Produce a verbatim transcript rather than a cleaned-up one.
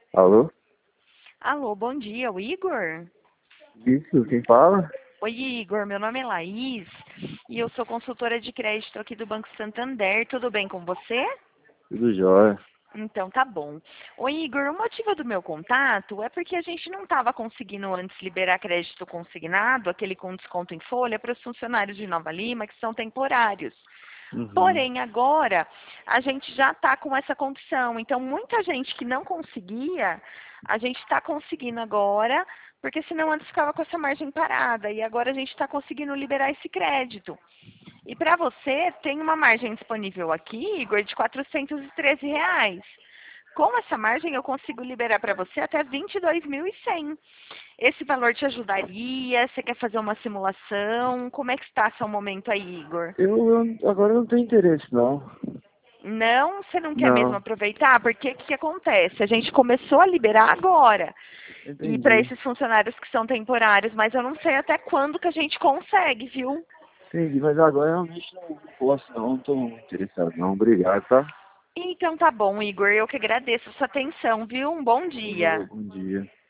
Alô? Alô, bom dia, o Igor? Isso, quem fala? Oi, Igor, meu nome é Laís e eu sou consultora de crédito aqui do Banco Santander. Tudo bem com você? Tudo jóia. Então tá bom. Oi, Igor, o motivo do meu contato é porque a gente não estava conseguindo antes liberar crédito consignado, aquele com desconto em folha, para os funcionários de Nova Lima, que são temporários. Uhum. Porém, agora a gente já está com essa condição. Então, muita gente que não conseguia, a gente está conseguindo agora, porque senão antes ficava com essa margem parada. E agora a gente está conseguindo liberar esse crédito. E para você, tem uma margem disponível aqui, Igor, de quatrocentos e treze reais. Com essa margem, eu consigo liberar para você até vinte e dois mil e cem. Esse valor te ajudaria? Você quer fazer uma simulação? Como é que está seu momento aí, Igor? Eu, eu agora não tenho interesse, não. Não, você não quer mesmo Não, aproveitar? Porque o que, que acontece? A gente começou a liberar agora. E para entendi. esses funcionários que são temporários, mas eu não sei até quando que a gente consegue, viu? Entendi, mas agora realmente não posso, não. Não tô interessado, não. Obrigado, tá? Então tá bom, Igor. Eu que agradeço a sua atenção, viu? Um bom Falou, dia. bom dia.